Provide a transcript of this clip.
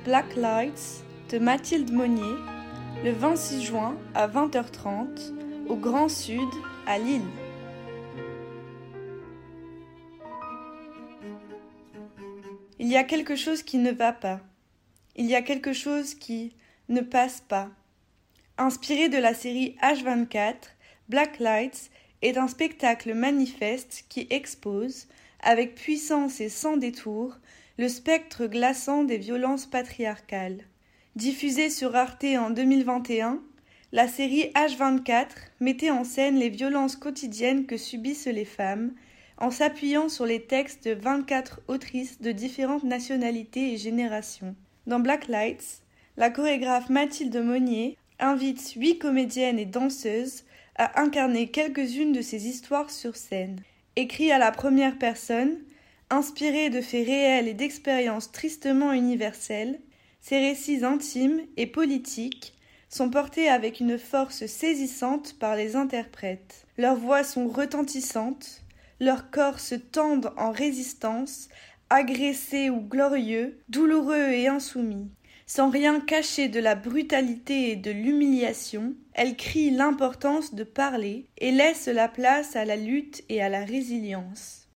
Black Lights de Mathilde Monnier, le 26 juin à 20h30, au Grand Sud, à Lille. Il y a quelque chose qui ne va pas. Il y a quelque chose qui ne passe pas. Inspiré de la série H24, Black Lights est un spectacle manifeste qui expose, avec puissance et sans détour, le spectre glaçant des violences patriarcales. Diffusée sur Arte en 2021, la série H24 mettait en scène les violences quotidiennes que subissent les femmes, en s'appuyant sur les textes de 24 autrices de différentes nationalités et générations. Dans Black Lights, la chorégraphe Mathilde Monnier invite 8 comédiennes et danseuses à incarner quelques-unes de ces histoires sur scène. Écrit à la première personne, inspiré de faits réels et d'expériences tristement universelles, ces récits intimes et politiques sont portés avec une force saisissante par les interprètes. Leurs voix sont retentissantes, leurs corps se tendent en résistance, agressés ou glorieux, douloureux et insoumis. Sans rien cacher de la brutalité et de l'humiliation, elles crient l'importance de parler et laissent la place à la lutte et à la résilience.